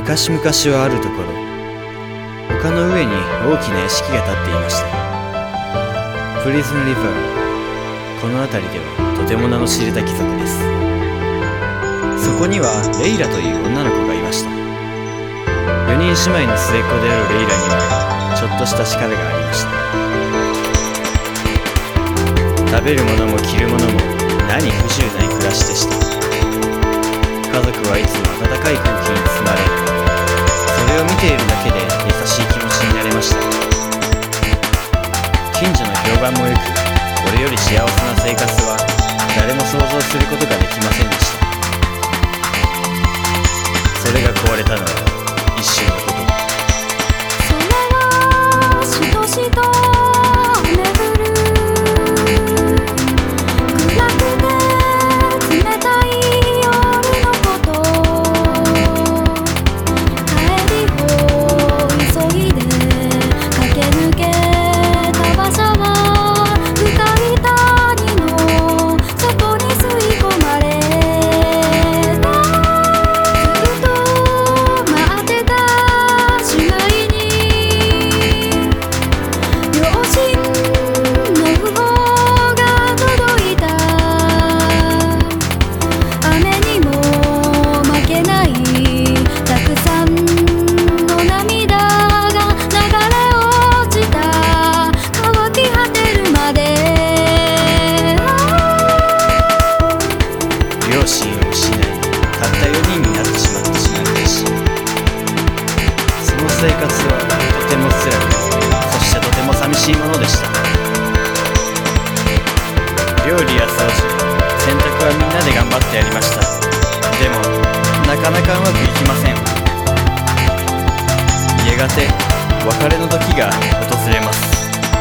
昔々はあるところ、丘の上に大きな屋敷が建っていました。プリズンリバー、この辺りではとても名の知れた貴族です。そこにはレイラという女の子がいました。4人姉妹の末っ子であるレイラにはちょっとした力がありました。食べるものも着るものも何不自由ない暮らしでした。家族はいつも温かい空気に包まれ、それを見ているだけで優しい気持ちになれました。近所の評判も良く、これより幸せな生活は誰も想像することができませんでした。それが壊れたのは一瞬のこと。 それはしとしと巡る暗くて冷たい夜のこと。帰りを急いで駆け抜けた場所は深い谷の底に吸い込まれた。ずっと待ってた姉妹に両親の訃報が届いた。雨にも負けないたくさんの涙が流れ落ちた。乾き果てるまで両親を失い、たった4人になってしまった姉妹たち。その生活はとても辛く、そしてとても寂しいものでした。料理や掃除、洗濯はみんなで頑張ってやりました。でもなかなかうまくいきません。やがて別れの時が訪れます。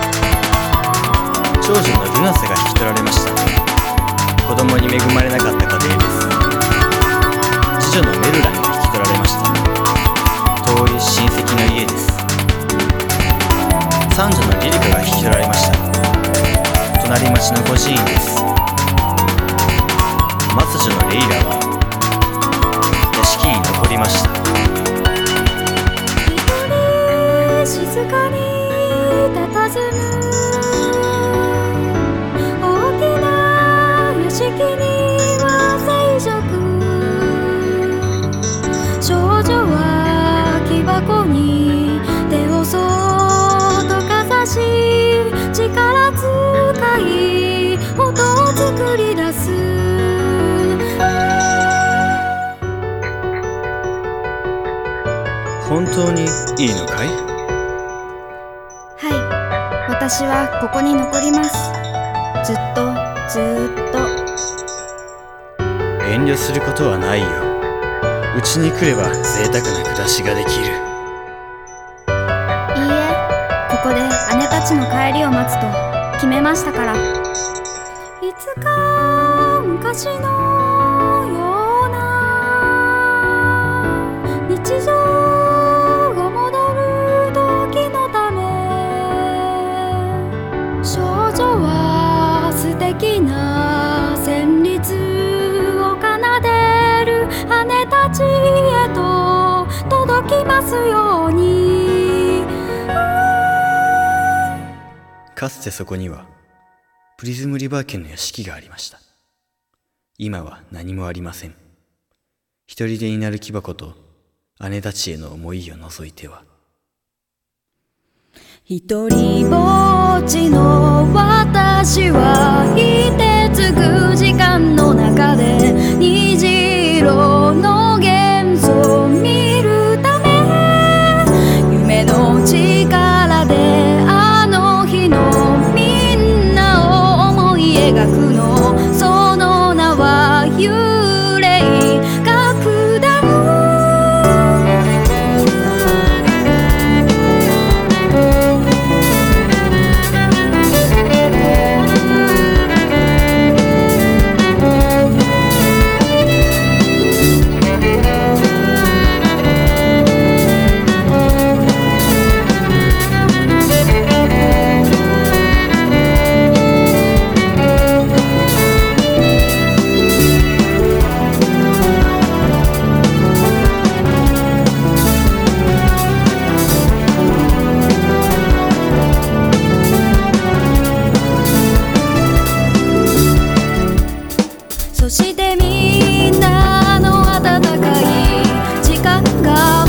長女のルナセが引き取られました。子供に恵まれなかった家庭です。次女のメルラに引き取られました。遠い親戚の家です。三女のリリカが引き取られました。隣町の孤児院です。末女のレイラは屋敷に残りました。 一人静かに佇む大きな屋敷には静寂。少女は木箱に手をそっとかざし、力使い音を作り出す。 本当にいいのかい？ はい、私はここに残ります。ずっとずっと。 遠慮することはないよ。うちに来れば贅沢な暮らしができる。 いいえ、ここで姉たちの帰りを待つと決めましたから。いつか昔のような日常が戻る時のため、少女は素敵な旋律を奏でる姉たちへと届きますように。 かつてそこにはプリズムリバー家の屋敷がありました。今は何もありません。一人でになる木箱と姉たちへの思いを除いては。 一人ぼっちの私はいてつく時間の中で虹色の幻想を見るため、夢の力であの日のみんなを思い描くの。その名は幽霊楽団。 そしてみんなの温かい時間が